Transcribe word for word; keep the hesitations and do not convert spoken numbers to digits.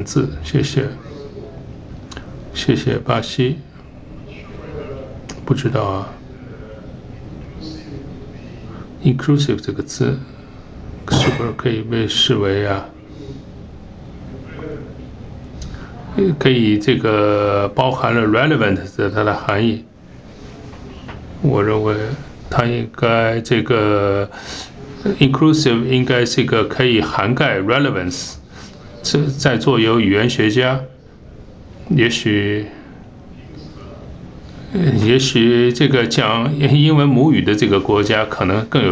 字，谢谢，谢谢巴西，不知道啊 ，inclusive 这个字是不是可以被视为啊？可以这个包含了 relevant 的它的含义，我认为它应该这个 inclusive 应该是一个可以涵盖 relevance。这在座有语言学家，也许也许这个讲英文母语的这个国家可能更有